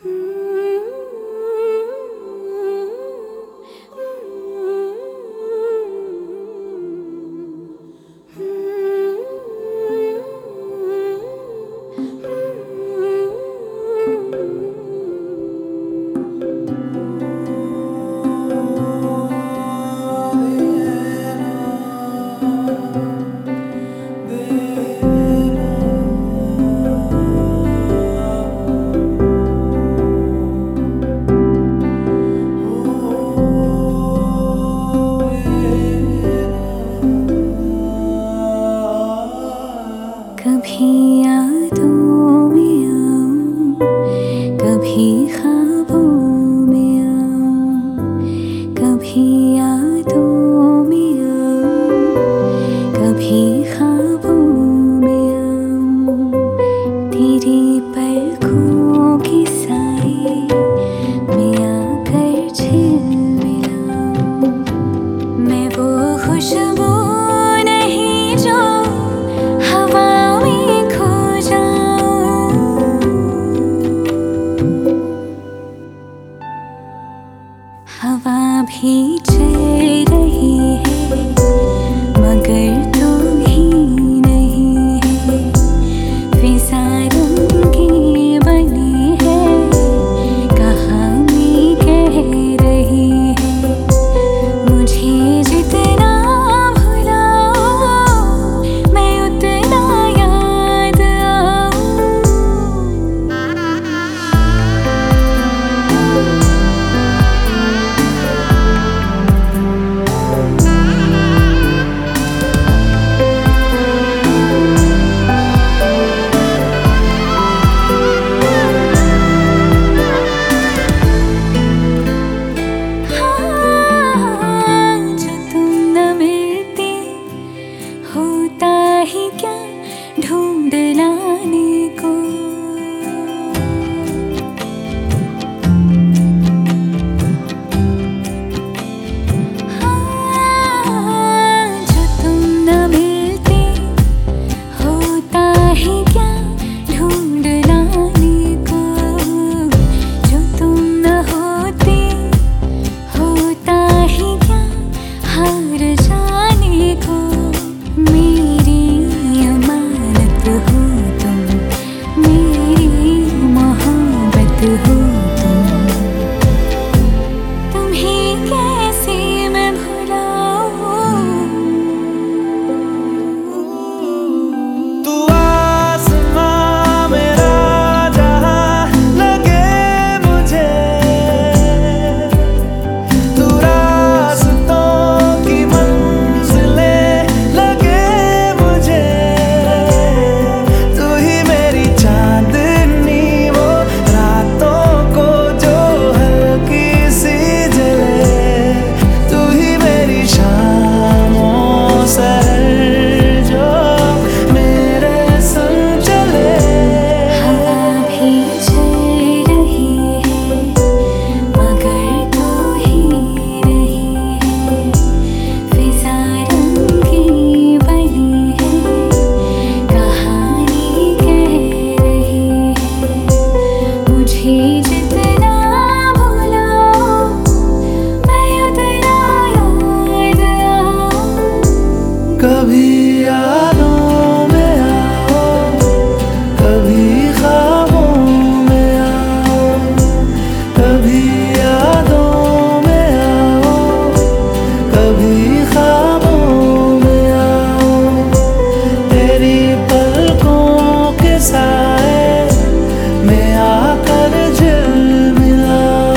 कभी यादों में आऊं, कभी ख्वाबों में आऊं, कभी यादों में आऊं, कभी ख्वाबों में आऊं, तेरी पलकों की साए में आकर झिलमिलाऊं। मैं वो खुशबू नहीं जो हवा में खो जाऊं, हवा भी चल रही है मगर तू ही नहीं है। फिजा रंगी बनी है कहानी कह रही है। मुझे जितना भुलाओ मैं उतना याद आऊं। जो तुम न मिलती होता ही क्या ढूंढ लाने को। जो तुम न मिलती होता ही क्या ढूंढ लाने को। जो तुम न होती होता ही क्या हार जाने को। मेरी अमानत हो तुम, मेरी मोहब्बत हो तुम। तुम्हें कैसे मैं भुलाऊं। तू आसमां मेरा जहां लगे मुझे, तू रास्तों की मंजिलें लगे मुझे। तू ही मेरी चांदनी वो रातों को जो हल्की सी जले। तू ही मेरी शामों सहर जो मेरे संग चले। हवा भी चल रही है मगर तू ही नहीं है। फिजा रंगी बनी है कहानी कह रही है। मुझे जितना भुलाओ मैं उतना याद आऊं। कभी यादों में आओ, कभी ख्वाबों में आओ, कभी यादों में आओ, कभी ख्वाबों में आओ। तेरी पलकों के साए में आकर झिलमिलाओ।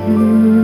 हूँ।